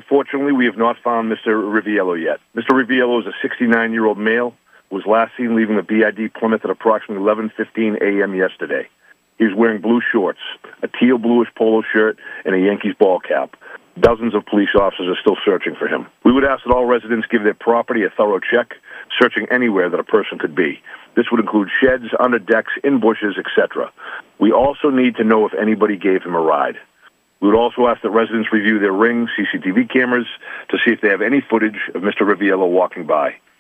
unfortunately, we have not found Mr. Riviello yet. Mr. Riviello is a 69-year-old male who was last seen leaving the BID Plymouth at approximately 11:15 a.m. yesterday. He was wearing blue shorts, a teal bluish polo shirt, and a Yankees ball cap. Dozens of police officers are still searching for him. We would ask that all residents give their property a thorough check, searching anywhere that a person could be. This would include sheds, under decks, in bushes, etc. We also need to know if anybody gave him a ride. We would also ask that residents review their Ring CCTV cameras to see if they have any footage of Mr. Riviello walking by.